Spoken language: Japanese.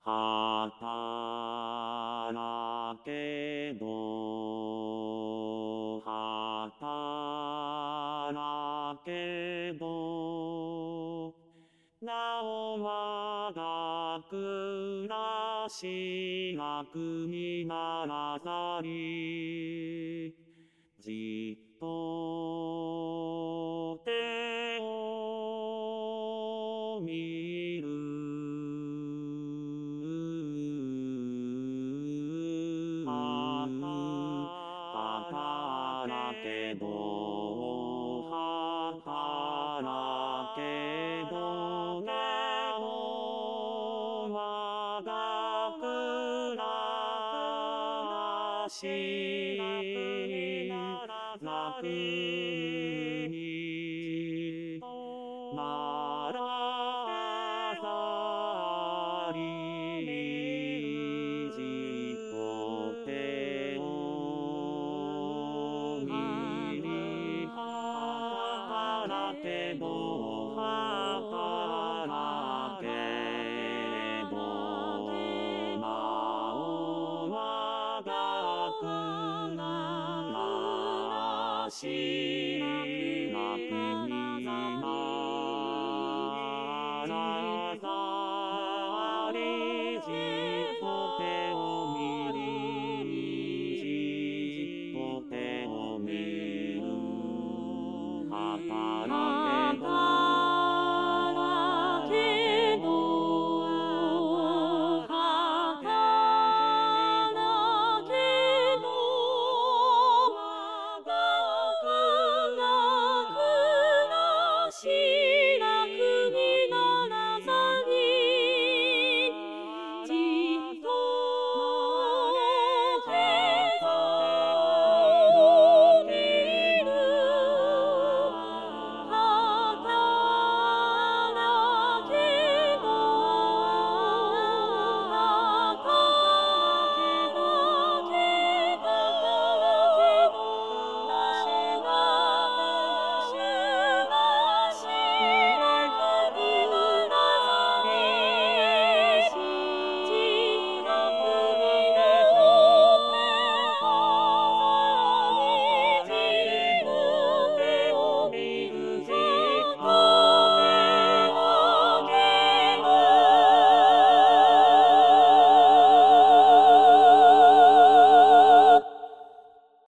働けど、働けど、なお我が暮らし楽にならざり、じっと手を見る。働けど、働けど、なお我が暮らし楽にならざり、じっと手を見り、働けど、働けど、なお我が暮らし